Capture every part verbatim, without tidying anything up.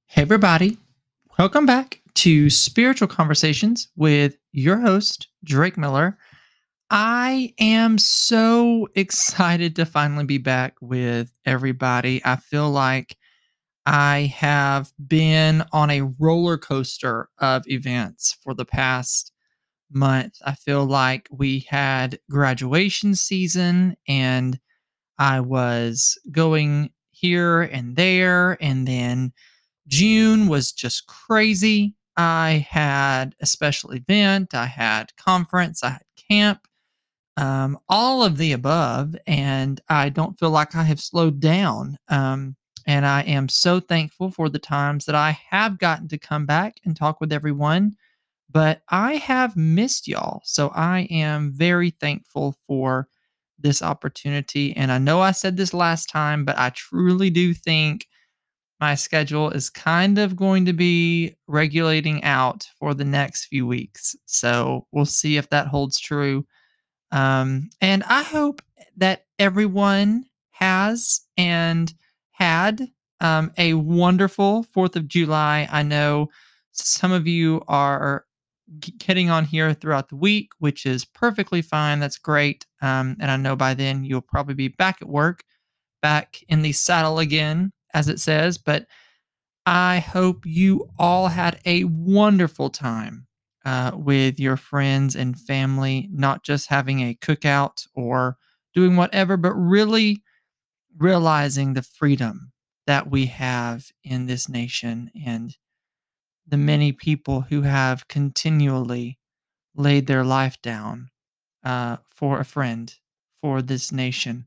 Hey, everybody. Welcome back to Spiritual Conversations with your host, Drake Miller. I am so excited to finally be back with everybody. I feel like I have been on a roller coaster of events for the past month. I feel like we had graduation season and I was going here and there, and then June was just crazy. I had a special event, I had conference, I had camp, um, all of the above, and I don't feel like I have slowed down. Um, and I am so thankful for the times that I have gotten to come back and talk with everyone. But I have missed y'all. So I am very thankful for this opportunity. And I know I said this last time, but I truly do think my schedule is kind of going to be regulating out for the next few weeks. So we'll see if that holds true. Um, and I hope that everyone has and had um, a wonderful fourth of July. I know some of you are g- getting on here throughout the week, which is perfectly fine. That's great. Um, and I know by then you'll probably be back at work, back in the saddle again, as it says. But I hope you all had a wonderful time uh, with your friends and family, not just having a cookout or doing whatever, but really realizing the freedom that we have in this nation and the many people who have continually laid their life down uh, for a friend, for this nation,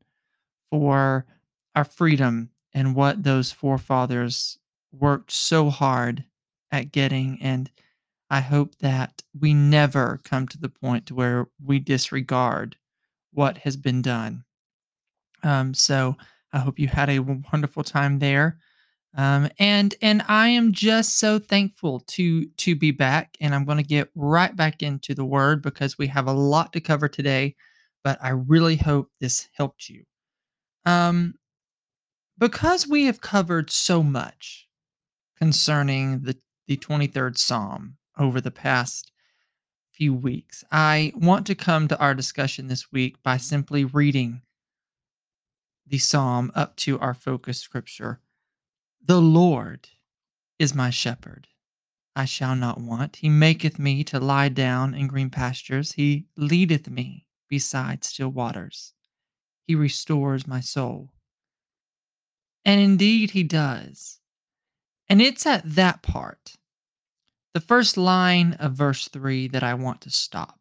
for our freedom and what those forefathers worked so hard at getting. And I hope that we never come to the point to where we disregard what has been done. Um, so I hope you had a wonderful time there. Um, and and I am just so thankful to to be back, and I'm going to get right back into the word because we have a lot to cover today. But I really hope this helped you. Um, because we have covered so much concerning the, the twenty-third Psalm over the past few weeks, I want to come to our discussion this week by simply reading the Psalm up to our focus scripture. The Lord is my shepherd. I shall not want. He maketh me to lie down in green pastures. He leadeth me beside still waters. He restores my soul. And indeed, he does. And it's at that part, the first line of verse three, that I want to stop.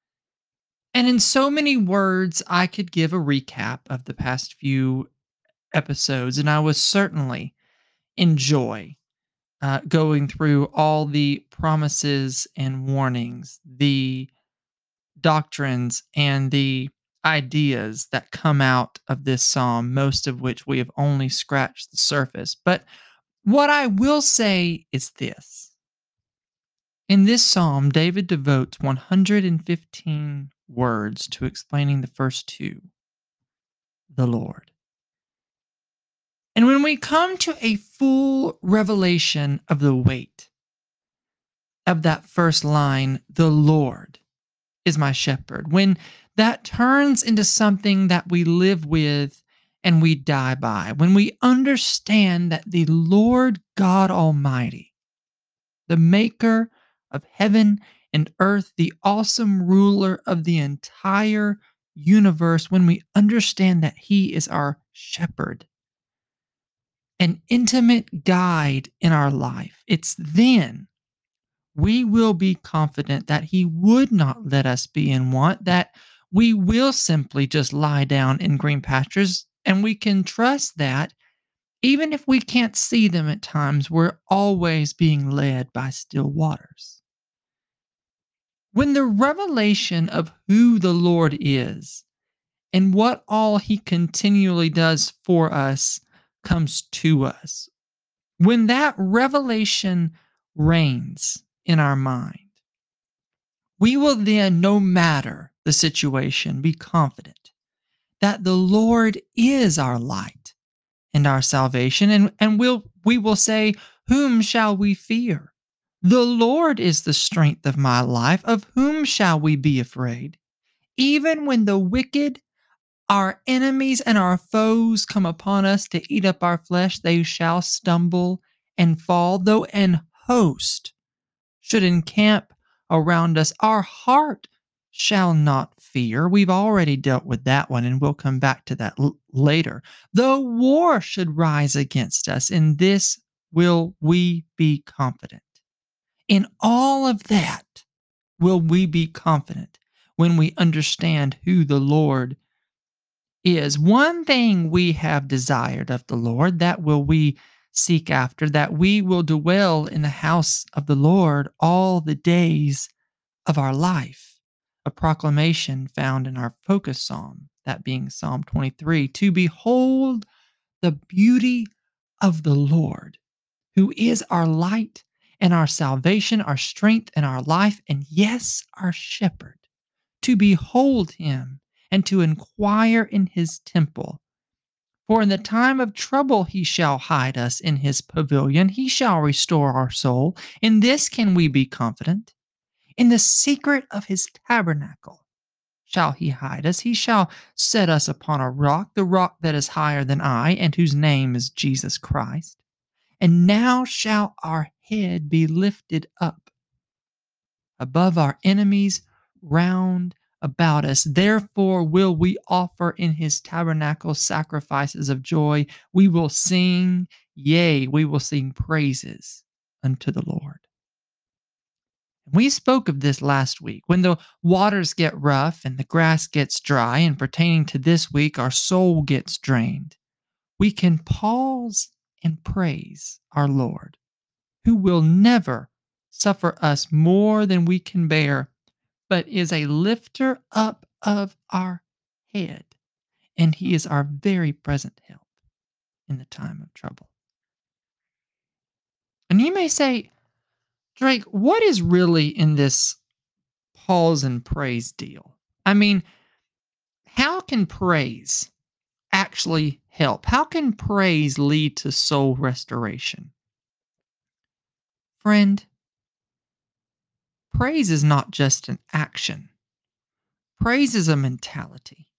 And in so many words, I could give a recap of the past few episodes, and I would certainly enjoy uh, going through all the promises and warnings, the doctrines, and the ideas that come out of this psalm, most of which we have only scratched the surface. But what I will say is this. In this psalm, David devotes one hundred fifteen words to explaining the first two, the Lord. And when we come to a full revelation of the weight of that first line, the Lord is my shepherd, when that turns into something that we live with and we die by, when we understand that the Lord God Almighty, the maker of heaven and earth, the awesome ruler of the entire universe, when we understand that He is our shepherd, an intimate guide in our life, it's then we will be confident that He would not let us be in want, that we will simply just lie down in green pastures, and we can trust that even if we can't see them at times, we're always being led by still waters. When the revelation of who the Lord is and what all He continually does for us comes to us, when that revelation reigns in our mind, we will then, no matter the situation, be confident that the Lord is our light and our salvation. And, and we'll, we will say, Whom shall we fear? The Lord is the strength of my life. Of whom shall we be afraid? Even when the wicked, our enemies and our foes, come upon us to eat up our flesh, they shall stumble and fall. Though an host should encamp around us, our heart shall not fear. We've already dealt with that one, and we'll come back to that l- later. Though war should rise against us, in this will we be confident. In all of that, will we be confident when we understand who the Lord is. One thing we have desired of the Lord, that will we seek after, that we will dwell in the house of the Lord all the days of our life. A proclamation found in our focus psalm, that being Psalm twenty-three, to behold the beauty of the Lord, who is our light and our salvation, our strength and our life, and yes, our shepherd, to behold him and to inquire in his temple. For in the time of trouble he shall hide us in his pavilion, he shall restore our soul. In this can we be confident. In the secret of his tabernacle shall he hide us. He shall set us upon a rock, the rock that is higher than I, and whose name is Jesus Christ. And now shall our head be lifted up above our enemies round about us. Therefore will we offer in his tabernacle sacrifices of joy. We will sing, yea, we will sing praises unto the Lord. We spoke of this last week. When the waters get rough and the grass gets dry, and pertaining to this week, our soul gets drained, we can pause and praise our Lord, who will never suffer us more than we can bear, but is a lifter up of our head, and he is our very present help in the time of trouble. And you may say, Drake, what is really in this pause and praise deal? I mean, how can praise actually help? How can praise lead to soul restoration? Friend, praise is not just an action. Praise is a mentality.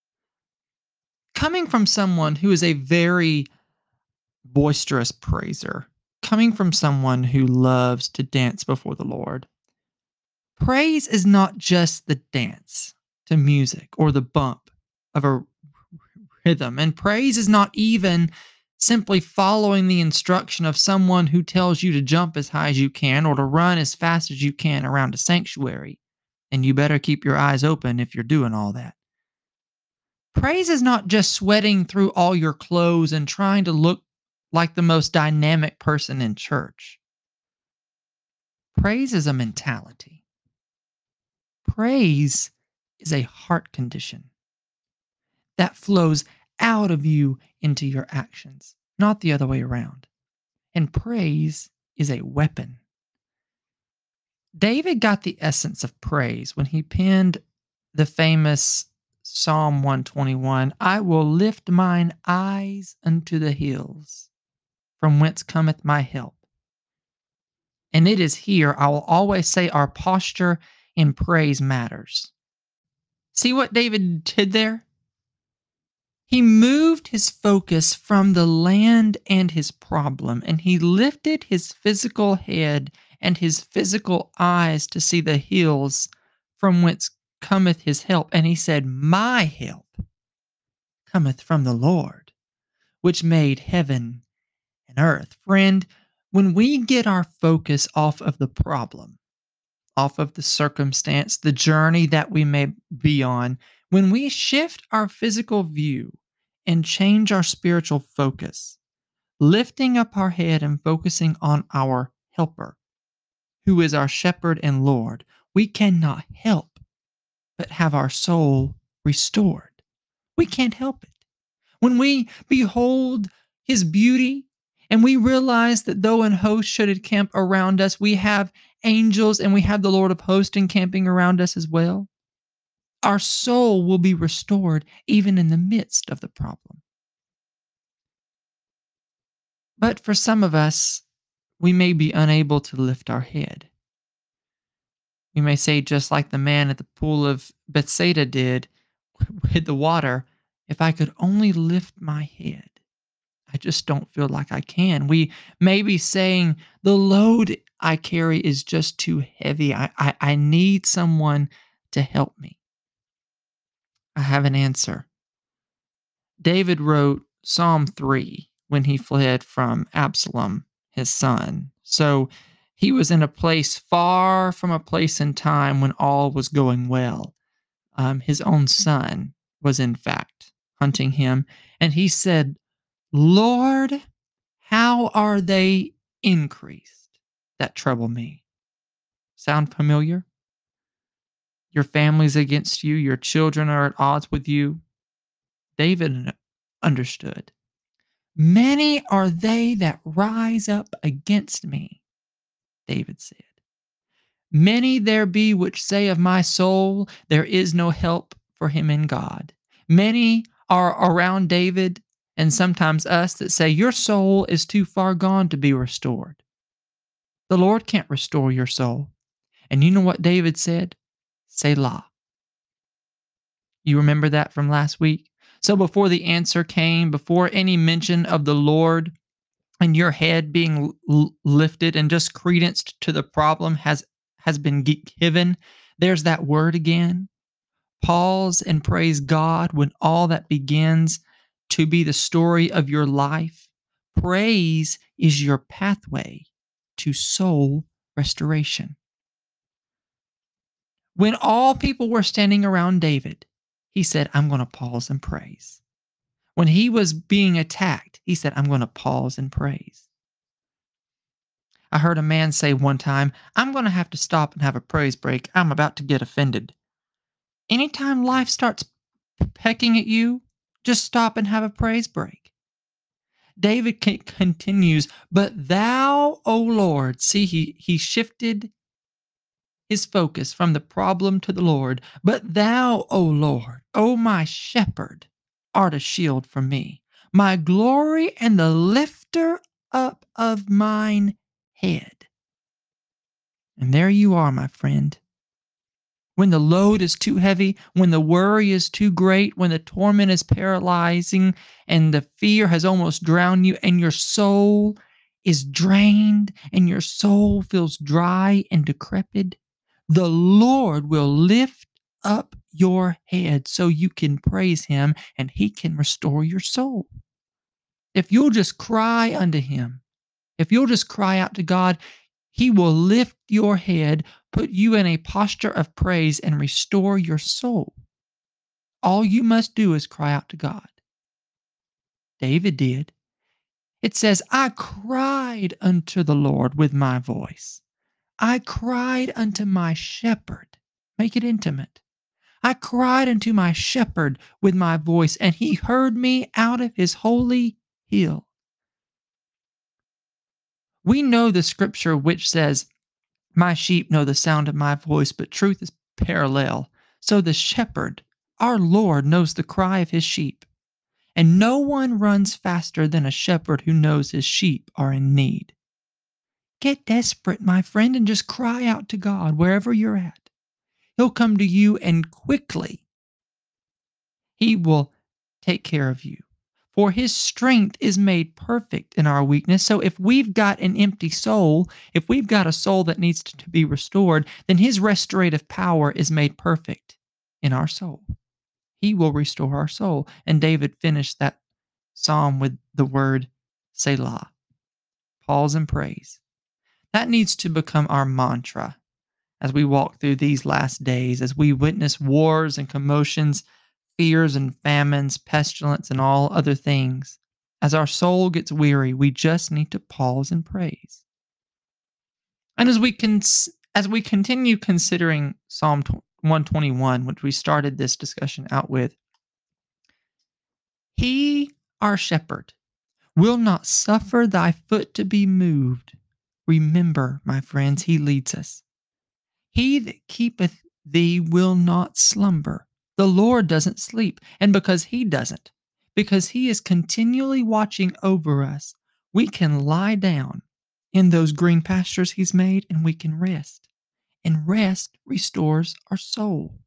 Coming from someone who is a very boisterous praiser, coming from someone who loves to dance before the Lord, praise is not just the dance to music or the bump of a rhythm. And praise is not even simply following the instruction of someone who tells you to jump as high as you can or to run as fast as you can around a sanctuary. And you better keep your eyes open if you're doing all that. Praise is not just sweating through all your clothes and trying to look like the most dynamic person in church. Praise is a mentality. Praise is a heart condition that flows out of you into your actions, not the other way around. And praise is a weapon. David got the essence of praise when he penned the famous Psalm one twenty-one, I will lift mine eyes unto the hills, from whence cometh my help. And it is here, I will always say, our posture in praise matters. See what David did there? He moved his focus from the land and his problem, and he lifted his physical head and his physical eyes to see the hills from whence cometh his help. And he said, my help cometh from the Lord, which made heaven and earth. Friend, when we get our focus off of the problem, off of the circumstance, the journey that we may be on, when we shift our physical view and change our spiritual focus, lifting up our head and focusing on our helper, who is our shepherd and Lord, we cannot help but have our soul restored. We can't help it. When we behold his beauty and we realize that though an host should encamp around us, we have angels and we have the Lord of hosts encamping around us as well, our soul will be restored even in the midst of the problem. But for some of us, we may be unable to lift our head. We may say, just like the man at the pool of Bethsaida did with the water, if I could only lift my head. I just don't feel like I can. We may be saying, the load I carry is just too heavy. I, I, I need someone to help me. I have an answer. David wrote Psalm three when he fled from Absalom, his son. So he was in a place far from a place and time when all was going well. Um, his own son was, in fact, hunting him. And he said, Lord, how are they increased that trouble me? Sound familiar? Your family's against you. Your children are at odds with you. David understood. Many are they that rise up against me, David said. Many there be which say of my soul, there is no help for him in God. Many are around David and sometimes us that say, your soul is too far gone to be restored. The Lord can't restore your soul. And you know what David said? Selah. You remember that from last week? So before the answer came, before any mention of the Lord and your head being l- lifted and just credence to the problem has, has been given, there's that word again. Pause and praise God when all that begins to be the story of your life. Praise is your pathway to soul restoration. When all people were standing around David, he said, I'm going to pause and praise. When he was being attacked, he said, I'm going to pause and praise. I heard a man say one time, I'm going to have to stop and have a praise break. I'm about to get offended. Anytime life starts pecking at you, just stop and have a praise break. David continues, but thou, O Lord, see, he, he shifted his focus from the problem to the Lord. But thou, O Lord, O my shepherd, art a shield for me, my glory and the lifter up of mine head. And there you are, my friend. When the load is too heavy, when the worry is too great, when the torment is paralyzing and the fear has almost drowned you and your soul is drained and your soul feels dry and decrepit, the Lord will lift up your head so you can praise him and he can restore your soul. If you'll just cry unto him, if you'll just cry out to God, he will lift your head, put you in a posture of praise, and restore your soul. All you must do is cry out to God. David did. It says, I cried unto the Lord with my voice. I cried unto my shepherd. Make it intimate. I cried unto my shepherd with my voice, and he heard me out of his holy hill. We know the scripture which says, my sheep know the sound of my voice, but truth is parallel. So the shepherd, our Lord, knows the cry of his sheep. And no one runs faster than a shepherd who knows his sheep are in need. Get desperate, my friend, and just cry out to God wherever you're at. He'll come to you and quickly he will take care of you. For his strength is made perfect in our weakness. So if we've got an empty soul, if we've got a soul that needs to be restored, then his restorative power is made perfect in our soul. He will restore our soul. And David finished that psalm with the word Selah. Pause and praise. That needs to become our mantra as we walk through these last days, as we witness wars and commotions, fears and famines, pestilence, and all other things. As our soul gets weary, we just need to pause and praise. And as we can, as we continue considering Psalm one twenty-one, which we started this discussion out with, he, our shepherd, will not suffer thy foot to be moved. Remember, my friends, he leads us. He that keepeth thee will not slumber. The Lord doesn't sleep. And because he doesn't, because he is continually watching over us, we can lie down in those green pastures He's made, and we can rest. And rest restores our soul.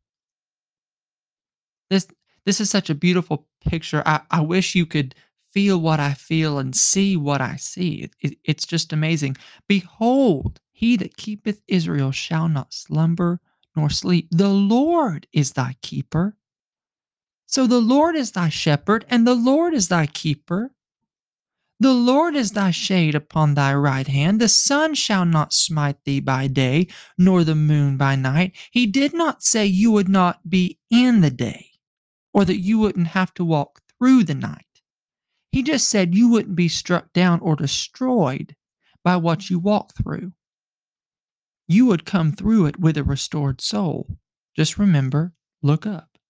This this is such a beautiful picture. I, I wish you could feel what I feel and see what I see. It, it- it's just amazing. Behold, he that keepeth Israel shall not slumber nor sleep. The Lord is thy keeper. So the Lord is thy shepherd, and the Lord is thy keeper. The Lord is thy shade upon thy right hand. The sun shall not smite thee by day, nor the moon by night. He did not say you would not be in the day, or that you wouldn't have to walk through the night. He just said you wouldn't be struck down or destroyed by what you walk through. You would come through it with a restored soul. Just remember, look up.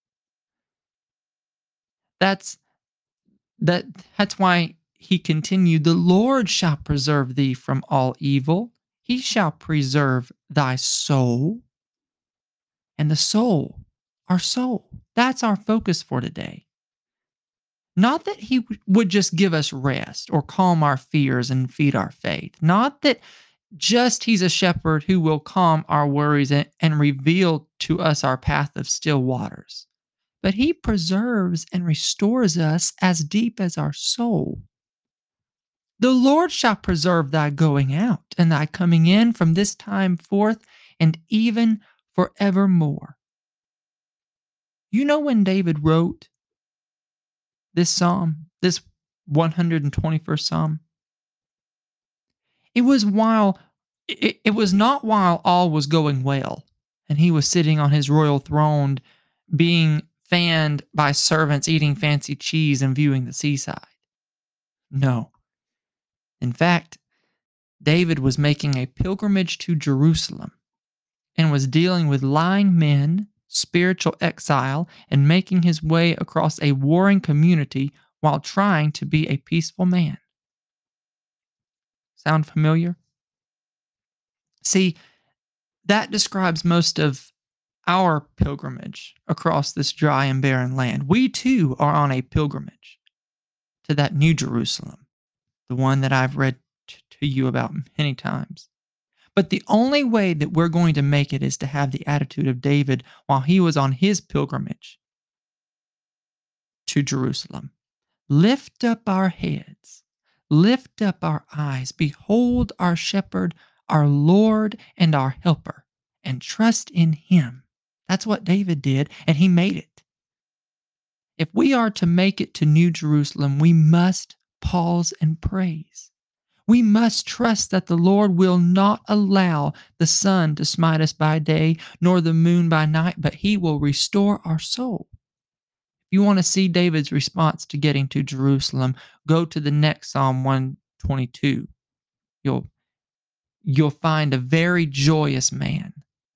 That's that that's why he continued, the Lord shall preserve thee from all evil. He shall preserve thy soul. And the soul, our soul, that's our focus for today. Not that he would just give us rest or calm our fears and feed our faith. Not that just he's a shepherd who will calm our worries and, and reveal to us our path of still waters. But he preserves and restores us as deep as our soul. The Lord shall preserve thy going out and thy coming in from this time forth and even forevermore. You know when David wrote this psalm, this one hundred twenty-first psalm? It was while it, it was not while all was going well and he was sitting on his royal throne being fanned by servants eating fancy cheese and viewing the seaside. No. In fact, David was making a pilgrimage to Jerusalem and was dealing with lying men, spiritual exile, and making his way across a warring community while trying to be a peaceful man. Sound familiar? See, that describes most of our pilgrimage across this dry and barren land. We too are on a pilgrimage to that new Jerusalem, the one that I've read t- to you about many times. But the only way that we're going to make it is to have the attitude of David while he was on his pilgrimage to Jerusalem. Lift up our heads, lift up our eyes, behold our shepherd, our Lord and our helper, and trust in him. That's what David did, and he made it. If we are to make it to New Jerusalem, we must pause and praise. We must trust that the Lord will not allow the sun to smite us by day, nor the moon by night, but he will restore our soul. If you want to see David's response to getting to Jerusalem, go to the next Psalm one twenty-two. You'll, you'll find a very joyous man.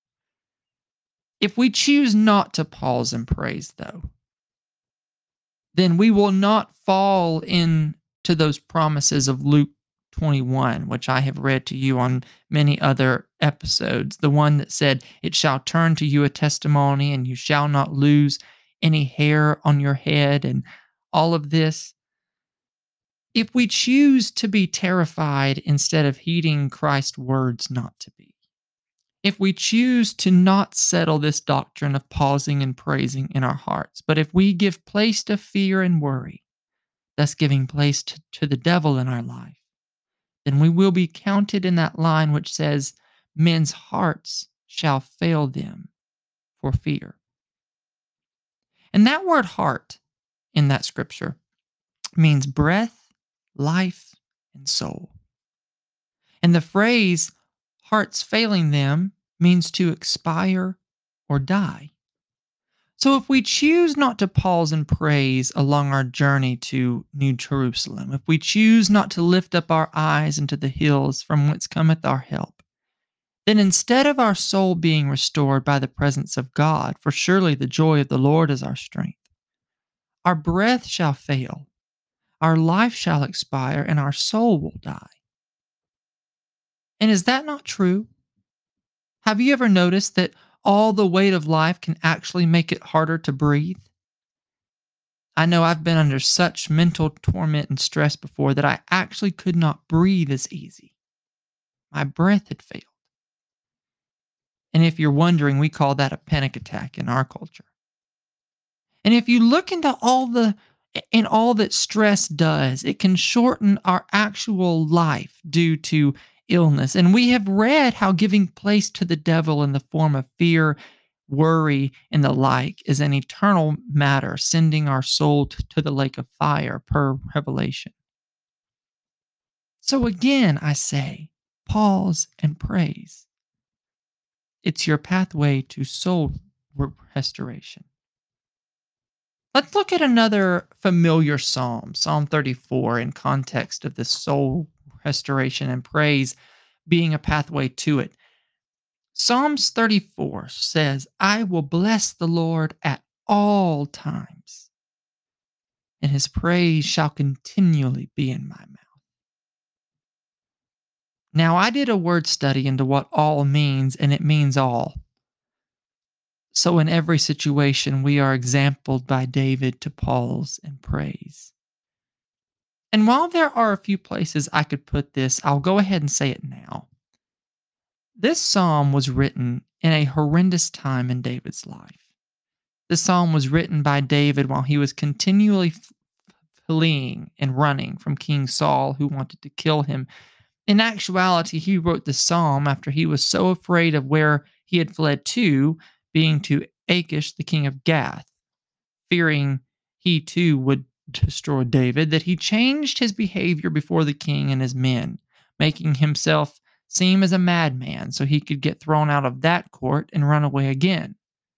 If we choose not to pause and praise, though, then we will not fall into those promises of Luke twenty-one, which I have read to you on many other episodes. The one that said, it shall turn to you a testimony, and you shall not lose any hair on your head, and all of this. If we choose to be terrified instead of heeding Christ's words not to be, if we choose to not settle this doctrine of pausing and praising in our hearts, but if we give place to fear and worry, thus giving place to, to the devil in our life, then we will be counted in that line which says, men's hearts shall fail them for fear. And that word heart in that scripture means breath, life, and soul. And the phrase, hearts failing them, means to expire or die. So if we choose not to pause and praise along our journey to New Jerusalem, if we choose not to lift up our eyes into the hills from whence cometh our help, then instead of our soul being restored by the presence of God, for surely the joy of the Lord is our strength, our breath shall fail, our life shall expire, and our soul will die. And is that not true? Have you ever noticed that all the weight of life can actually make it harder to breathe? I know I've been under such mental torment and stress before that I actually could not breathe as easy. My breath had failed. And if you're wondering, we call that a panic attack in our culture. And if you look into all the in all that stress does, it can shorten our actual life due to illness. And we have read how giving place to the devil in the form of fear, worry, and the like is an eternal matter, sending our soul t- to the lake of fire, per Revelation. So again, I say, pause and praise. It's your pathway to soul re- restoration. Let's look at another familiar psalm, Psalm thirty-four, in context of this soul restoration and praise being a pathway to it. Psalms thirty-four says, I will bless the Lord at all times, and his praise shall continually be in my mouth. Now, I did a word study into what all means, and it means all. So, in every situation, we are exampled by David to pause and praise. And while there are a few places I could put this, I'll go ahead and say it now. This psalm was written in a horrendous time in David's life. This psalm was written by David while he was continually f- fleeing and running from King Saul, who wanted to kill him. In actuality, he wrote the psalm after he was so afraid of where he had fled to, being to Achish, the king of Gath, fearing he too would destroy David, that he changed his behavior before the king and his men, making himself seem as a madman so he could get thrown out of that court and run away again.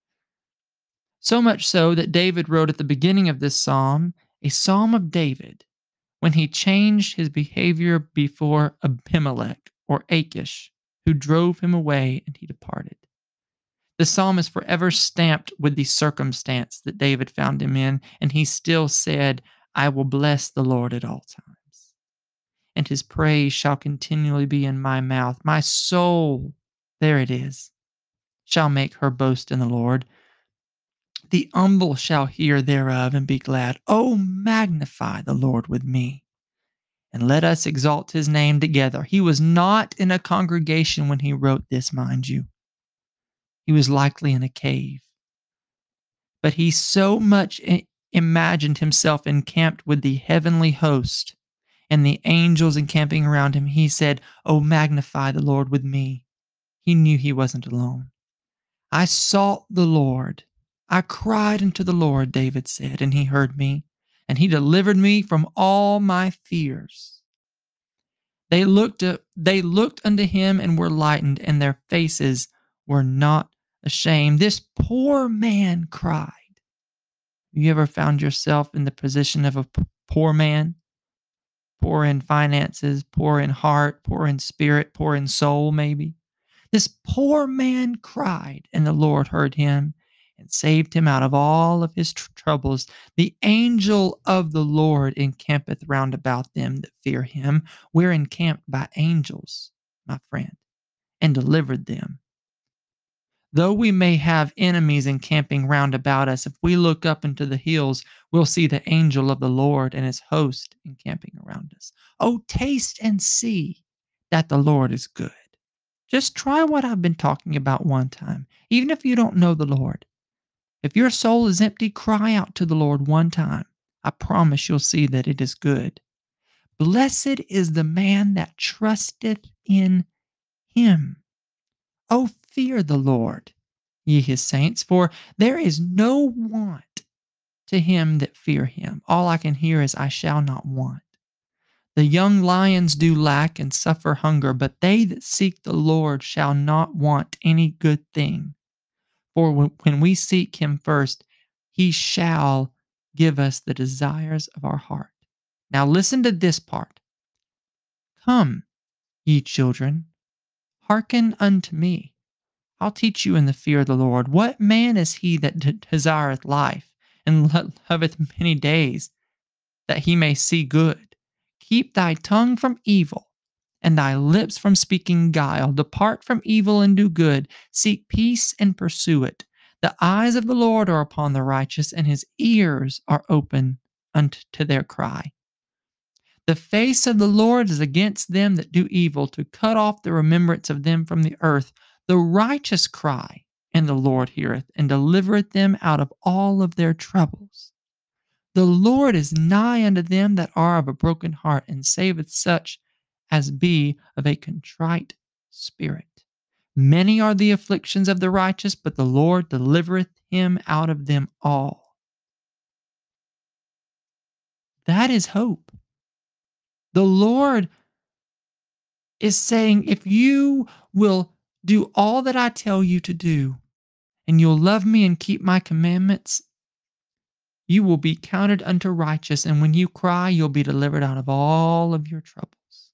So much so that David wrote at the beginning of this psalm a psalm of David when he changed his behavior before Abimelech or Achish, who drove him away and he departed. The psalm is forever stamped with the circumstance that David found him in, and he still said, I will bless the Lord at all times, and his praise shall continually be in my mouth. My soul, there it is, shall make her boast in the Lord. The humble shall hear thereof and be glad. Oh, magnify the Lord with me, and let us exalt his name together. He was not in a congregation when he wrote this, mind you. He was likely in a cave. But he so much imagined himself encamped with the heavenly host and the angels encamping around him. He said, Oh, magnify the Lord with me. He knew he wasn't alone. I sought the Lord. I cried unto the Lord, David said, and he heard me, and he delivered me from all my fears. They looked up, they looked unto him and were lightened, and their faces were not ashamed. This poor man cried. You ever found yourself in the position of a p- poor man? Poor in finances, poor in heart, poor in spirit, poor in soul, maybe? This poor man cried, and the Lord heard him and saved him out of all of his tr- troubles. The angel of the Lord encampeth round about them that fear him. We're encamped by angels, my friend, and delivered them. Though we may have enemies encamping round about us, if we look up into the hills, we'll see the angel of the Lord and his host encamping around us. Oh, taste and see that the Lord is good. Just try what I've been talking about one time, even if you don't know the Lord. If your soul is empty, cry out to the Lord one time. I promise you'll see that it is good. Blessed is the man that trusteth in him. Oh, fear the Lord, ye his saints, for there is no want to him that fear him. All I can hear is, I shall not want. The young lions do lack and suffer hunger, but they that seek the Lord shall not want any good thing. For when we seek him first, he shall give us the desires of our heart. Now listen to this part. Come, ye children, hearken unto me. I'll teach you in the fear of the Lord. What man is he that de- desireth life, and lo- loveth many days, that he may see good? Keep thy tongue from evil, and thy lips from speaking guile. Depart from evil and do good. Seek peace and pursue it. The eyes of the Lord are upon the righteous, and his ears are open unto their cry. The face of the Lord is against them that do evil, to cut off the remembrance of them from the earth. The righteous cry, and the Lord heareth, and delivereth them out of all of their troubles. The Lord is nigh unto them that are of a broken heart, and saveth such as be of a contrite spirit. Many are the afflictions of the righteous, but the Lord delivereth him out of them all. That is hope. The Lord is saying, if you will do all that I tell you to do, and you'll love me and keep my commandments, you will be counted unto righteous, and when you cry, you'll be delivered out of all of your troubles.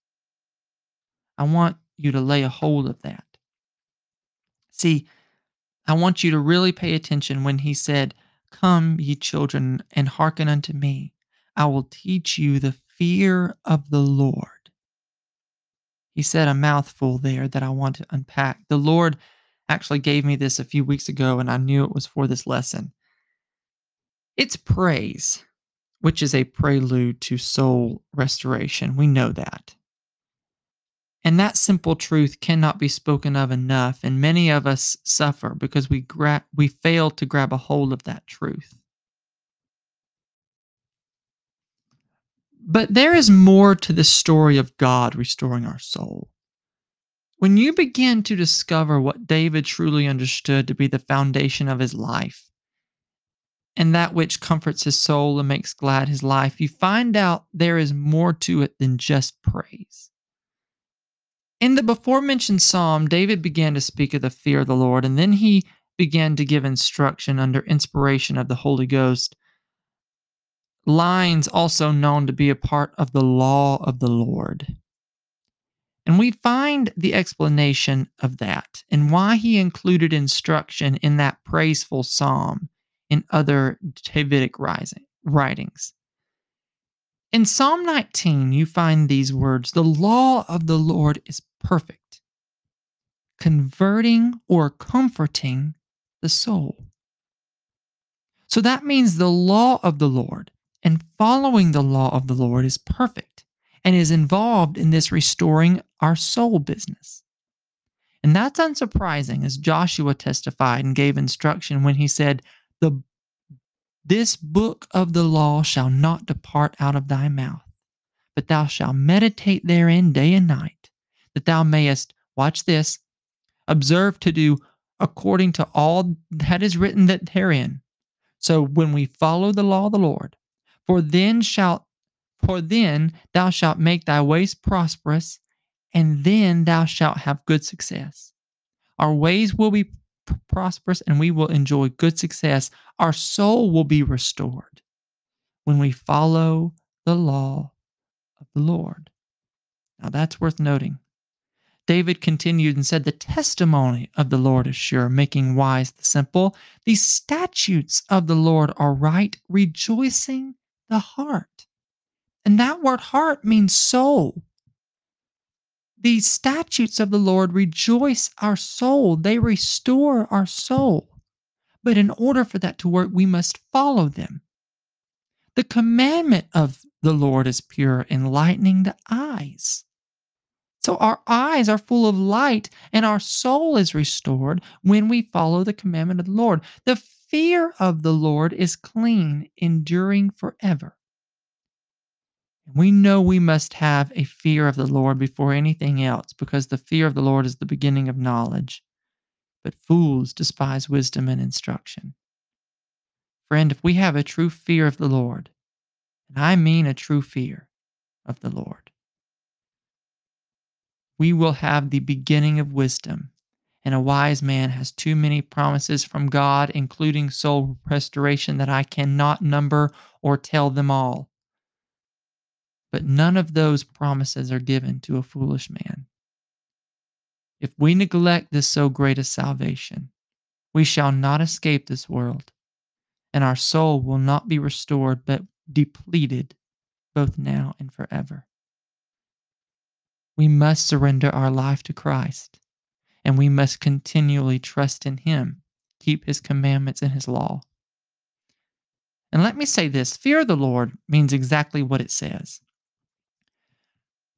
I want you to lay a hold of that. See, I want you to really pay attention when he said, "Come, ye children, and hearken unto me. I will teach you the fear of the Lord." He said a mouthful there that I want to unpack. The Lord actually gave me this a few weeks ago, and I knew it was for this lesson. It's praise, which is a prelude to soul restoration. We know that. And that simple truth cannot be spoken of enough, and many of us suffer because we gra- we fail to grab a hold of that truth. But there is more to the story of God restoring our soul. When you begin to discover what David truly understood to be the foundation of his life, and that which comforts his soul and makes glad his life, you find out there is more to it than just praise. In the before mentioned psalm, David began to speak of the fear of the Lord, and then he began to give instruction under inspiration of the Holy Ghost. Lines also known to be a part of the law of the Lord. And we find the explanation of that and why he included instruction in that praiseful psalm in other Davidic rising, writings. In Psalm nineteen, you find these words: "The law of the Lord is perfect, converting or comforting the soul." So that means the law of the Lord and following the law of the Lord is perfect and is involved in this restoring our soul business. And that's unsurprising, as Joshua testified and gave instruction when he said, "The This book of the law shall not depart out of thy mouth, but thou shalt meditate therein day and night, that thou mayest," watch this, "observe to do according to all that is written that therein." So when we follow the law of the Lord, for then shalt for then thou shalt make thy ways prosperous, and then thou shalt have good success. Our ways will be p- prosperous, and we will enjoy good success. Our soul will be restored when we follow the law of the Lord. Now that's worth noting. David continued and said, "The testimony of the Lord is sure, making wise the simple. The statutes of the Lord are right, rejoicing the heart." And that word heart means soul. The statutes of the Lord rejoice our soul, they restore our soul. But in order for that to work, we must follow them. The commandment of the Lord is pure, enlightening the eyes. So our eyes are full of light and our soul is restored when we follow the commandment of the Lord. The fear of the Lord is clean, enduring forever. We know we must have a fear of the Lord before anything else, because the fear of the Lord is the beginning of knowledge. But fools despise wisdom and instruction. Friend, if we have a true fear of the Lord, and I mean a true fear of the Lord, we will have the beginning of wisdom. And a wise man has too many promises from God, including soul restoration, that I cannot number or tell them all. But none of those promises are given to a foolish man. If we neglect this so great a salvation, we shall not escape this world, and our soul will not be restored, but depleted both now and forever. We must surrender our life to Christ, and we must continually trust in Him, keep His commandments and His law. And let me say this: fear of the Lord means exactly what it says.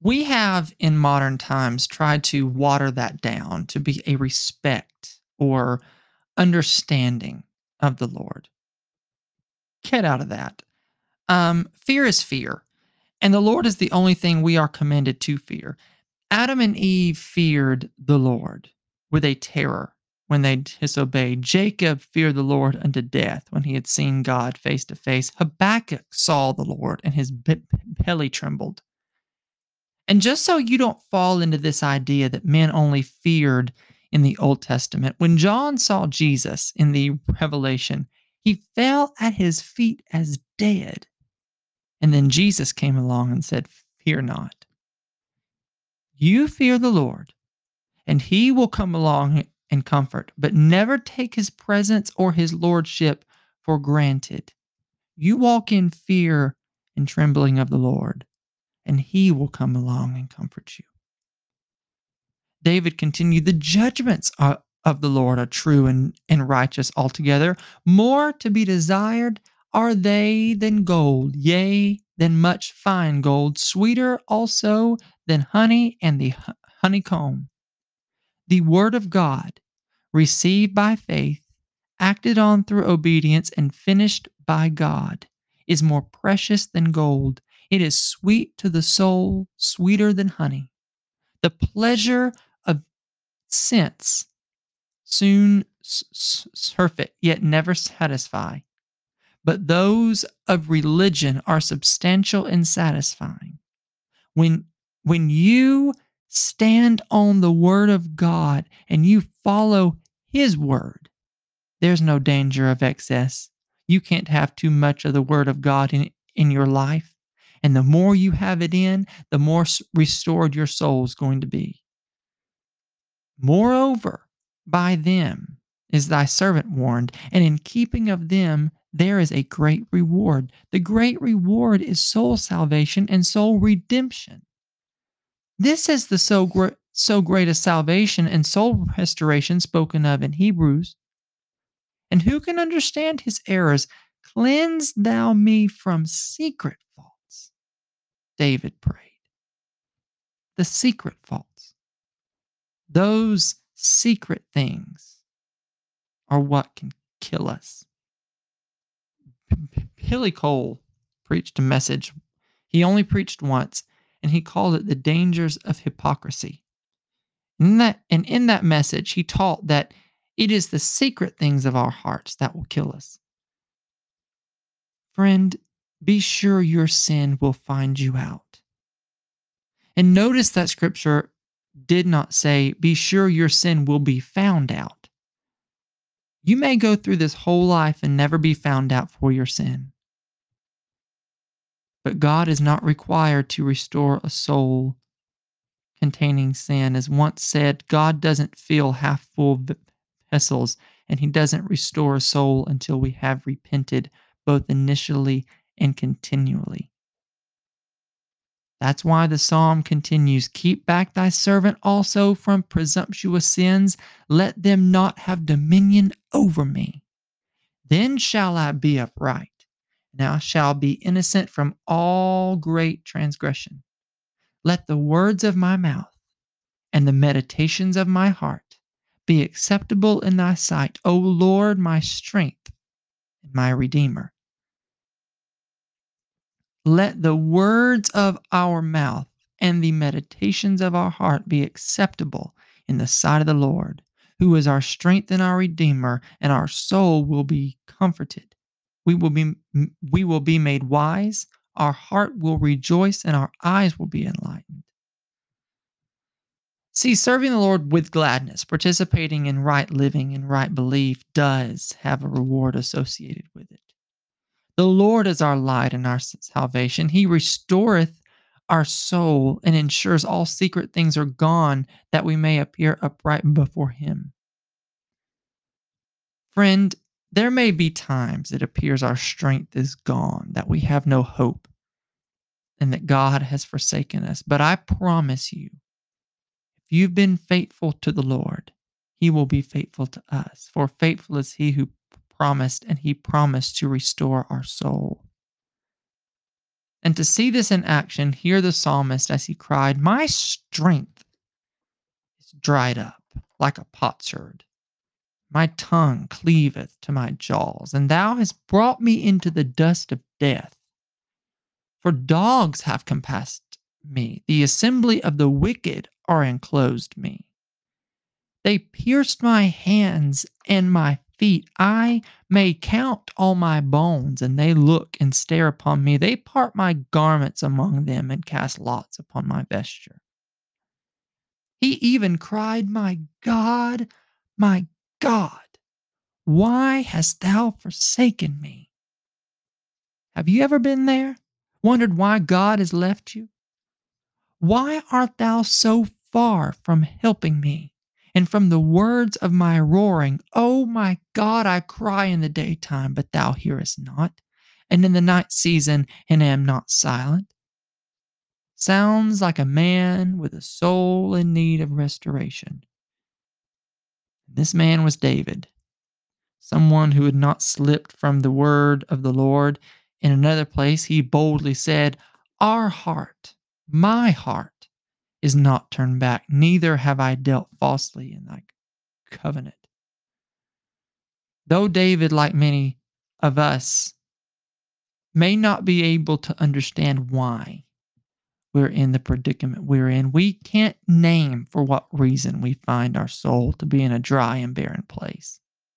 We have in modern times tried to water that down to be a respect or understanding of the Lord. Get out of that. Um, fear is fear, and the Lord is the only thing we are commanded to fear. Adam and Eve feared the Lord with a terror when they disobeyed. Jacob feared the Lord unto death when he had seen God face to face. Habakkuk saw the Lord and his belly trembled. And just so you don't fall into this idea that men only feared in the Old Testament, when John saw Jesus in the Revelation, he fell at his feet as dead. And then Jesus came along and said, "Fear not. You fear the Lord, and he will come along and comfort, but never take his presence or his lordship for granted. You walk in fear and trembling of the Lord, and he will come along and comfort you." David continued, "The judgments of the Lord are true and, and righteous altogether. More to be desired are they than gold, yea, than much fine gold, sweeter also than honey and the honeycomb. The word of God, received by faith, acted on through obedience, and finished by God, is more precious than gold. It is sweet to the soul, sweeter than honey. The pleasure of sense soon surfeit, yet never satisfy. But those of religion are substantial and satisfying. When, when you stand on the word of God and you follow his word, there's no danger of excess. You can't have too much of the word of God in, in your life. And the more you have it in, the more restored your soul is going to be. Moreover, by them is thy servant warned, and in keeping of them there is a great reward. The great reward is soul salvation and soul redemption. This is the so, gr- so great a salvation and soul restoration spoken of in Hebrews. And who can understand his errors? Cleanse thou me from secret faults, David prayed. The secret faults. Those secret things are what can kill us. Billy Cole preached a message. He only preached once, and he called it the dangers of hypocrisy. In that, and in that message, he taught that it is the secret things of our hearts that will kill us. Friend, be sure your sin will find you out. And notice that scripture did not say, be sure your sin will be found out. You may go through this whole life and never be found out for your sin. But God is not required to restore a soul containing sin. As once said, God doesn't fill half full vessels, and he doesn't restore a soul until we have repented, both initially and continually. That's why the psalm continues, keep back thy servant also from presumptuous sins. Let them not have dominion over me. Then shall I be upright, and I shall be innocent from all great transgression. Let the words of my mouth and the meditations of my heart be acceptable in thy sight, O Lord, my strength and my Redeemer. Let the words of our mouth and the meditations of our heart be acceptable in the sight of the Lord, who is our strength and our Redeemer, and our soul will be comforted. We will be, we will be made wise, our heart will rejoice, and our eyes will be enlightened. See, serving the Lord with gladness, participating in right living and right belief does have a reward associated with it. The Lord is our light and our salvation. He restoreth our soul and ensures all secret things are gone, that we may appear upright before him. Friend, there may be times it appears our strength is gone, that we have no hope, and that God has forsaken us. But I promise you, if you've been faithful to the Lord, he will be faithful to us. For faithful is he who promised, and he promised to restore our soul. And to see this in action, hear the psalmist as he cried, "My strength is dried up like a potsherd. My tongue cleaveth to my jaws, and thou hast brought me into the dust of death. For dogs have compassed me, the assembly of the wicked are enclosed me. They pierced my hands and my feet. I may count all my bones, and they look and stare upon me. They part my garments among them and cast lots upon my vesture." He even cried, "My God, my God, why hast thou forsaken me?" Have you ever been there? Wondered why God has left you? Why art thou so far from helping me, and from the words of my roaring? Oh my God, I cry in the daytime, but thou hearest not, and in the night season, and am not silent. Sounds like a man with a soul in need of restoration. This man was David, someone who had not slipped from the word of the Lord. In another place, he boldly said, "Our heart, my heart, is not turned back, neither have I dealt falsely in thy covenant." Though David, like many of us, may not be able to understand why we're in the predicament we're in, we can't name for what reason we find our soul to be in a dry and barren place.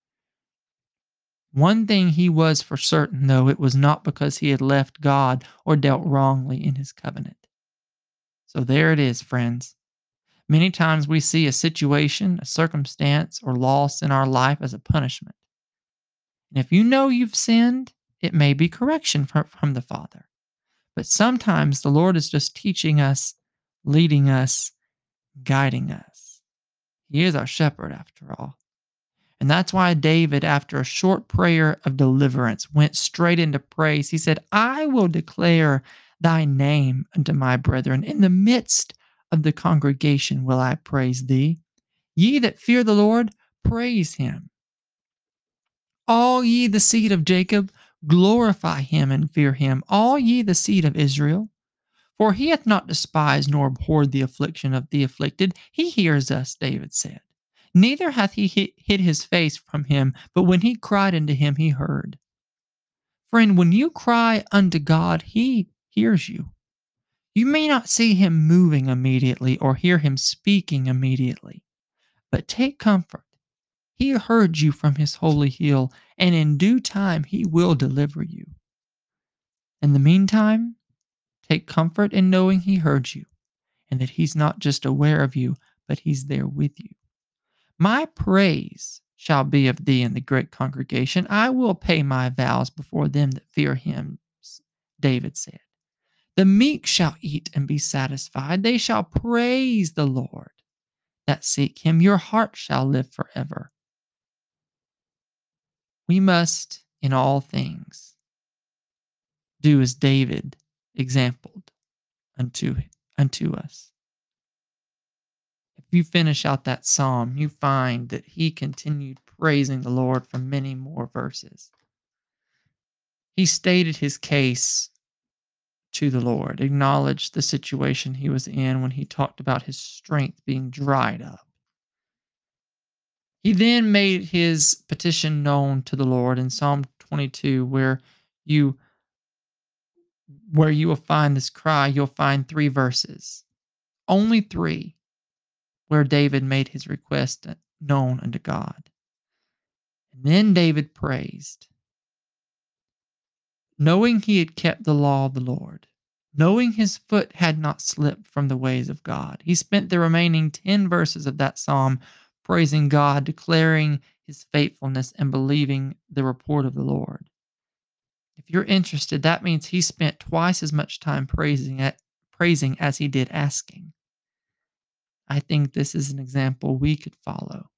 One thing he was for certain, though, it was not because he had left God or dealt wrongly in his covenant. So there it is, friends. Many times we see a situation, a circumstance, or loss in our life as a punishment. And if you know you've sinned, it may be correction from, from the Father. But sometimes the Lord is just teaching us, leading us, guiding us. He is our shepherd, after all. And that's why David, after a short prayer of deliverance, went straight into praise. He said, "I will declare thy name unto my brethren. In the midst of the congregation will I praise thee. Ye that fear the Lord, praise him. All ye the seed of Jacob, glorify him and fear him. All ye the seed of Israel. For he hath not despised nor abhorred the affliction of the afflicted. He hears us," David said. "Neither hath he hid his face from him, but when he cried unto him, he heard." Friend, when you cry unto God, he hears you. You may not see him moving immediately or hear him speaking immediately, but take comfort. He heard you from his holy hill, and in due time he will deliver you. In the meantime, take comfort in knowing he heard you, and that he's not just aware of you, but he's there with you. "My praise shall be of thee in the great congregation. I will pay my vows before them that fear him," David said. "The meek shall eat and be satisfied. They shall praise the Lord that seek him. Your heart shall live forever." We must, in all things, do as David exampled unto, unto us. If you finish out that psalm, you find that he continued praising the Lord for many more verses. He stated his case to the Lord, acknowledged the situation he was in when he talked about his strength being dried up. He then made his petition known to the Lord in Psalm twenty-two, where you where you will find this cry. You'll find three verses, only three, where David made his request known unto God. And then David praised, knowing he had kept the law of the Lord, knowing his foot had not slipped from the ways of God. He spent the remaining ten verses of that psalm praising God, declaring his faithfulness, and believing the report of the Lord. If you're interested, that means he spent twice as much time praising it, praising as he did asking. I think this is an example we could follow.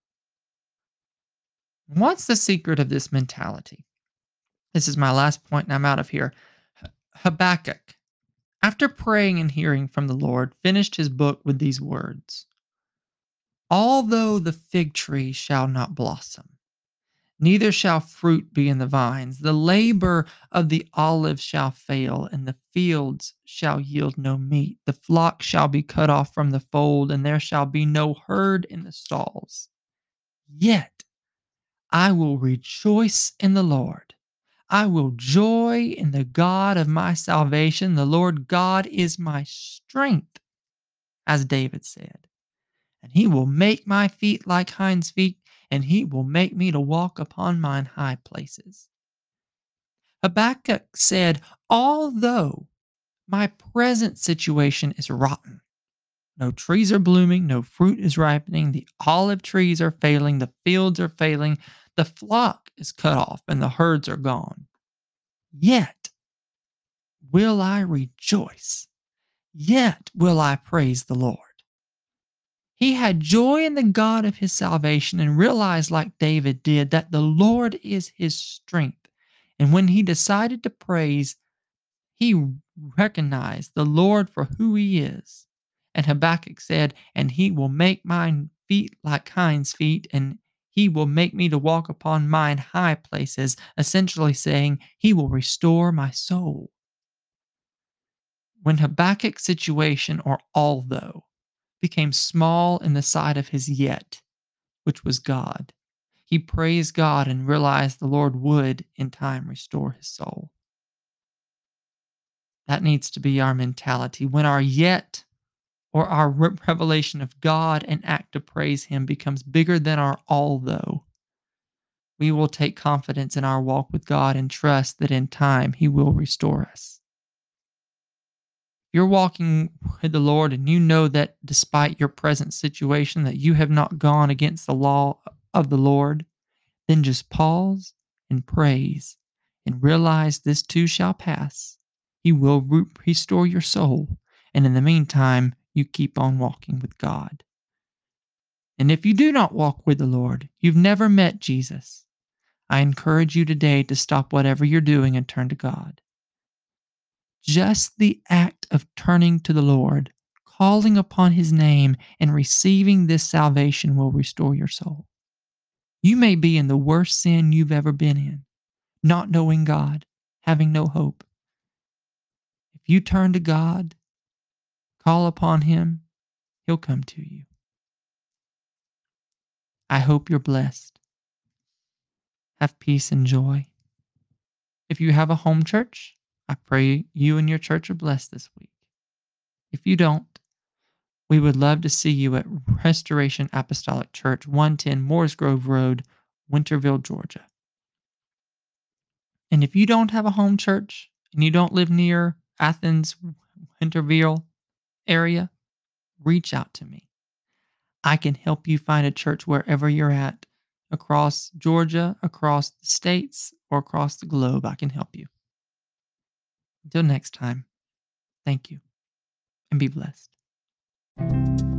What's the secret of this mentality? This is my last point, and I'm out of here. Habakkuk, after praying and hearing from the Lord, finished his book with these words: "Although the fig tree shall not blossom, Neither shall fruit be in the vines. The labor of the olive shall fail, and the fields shall yield no meat. The flock shall be cut off from the fold, and there shall be no herd in the stalls. Yet I will rejoice in the Lord. I will joy in the God of my salvation. The Lord God is my strength, as David said. And he will make my feet like hinds' feet, and he will make me to walk upon mine high places. Habakkuk said, although my present situation is rotten, no trees are blooming, no fruit is ripening, the olive trees are failing, the fields are failing, the flock is cut off, and the herds are gone. Yet will I rejoice, yet will I praise the Lord. He had joy in the God of his salvation and realized, like David did, that the Lord is his strength. And when he decided to praise, he recognized the Lord for who he is. And Habakkuk said, and he will make mine feet like hinds' feet, and he will make me to walk upon mine high places, essentially saying, he will restore my soul. When Habakkuk's situation, or although, became small in the sight of his yet, which was God, he praised God and realized the Lord would, in time, restore his soul. That needs to be our mentality. When our yet or our revelation of God and act to praise him becomes bigger than our although, we will take confidence in our walk with God and trust that in time he will restore us. You're walking with the Lord and you know that despite your present situation that you have not gone against the law of the Lord, then just pause and praise and realize this too shall pass. He will re- restore your soul, and in the meantime, you keep on walking with God. And if you do not walk with the Lord, you've never met Jesus, I encourage you today to stop whatever you're doing and turn to God. Just the act of turning to the Lord, calling upon his name, and receiving this salvation will restore your soul. You may be in the worst sin you've ever been in, not knowing God, having no hope. If you turn to God, call upon him, he'll come to you. I hope you're blessed. Have peace and joy. If you have a home church, I pray you and your church are blessed this week. If you don't, we would love to see you at Restoration Apostolic Church, one ten Moores Grove Road, Winterville, Georgia. And if you don't have a home church and you don't live near Athens, Winterville area, reach out to me. I can help you find a church wherever you're at, across Georgia, across the states, or across the globe. I can help you. Until next time, thank you and be blessed.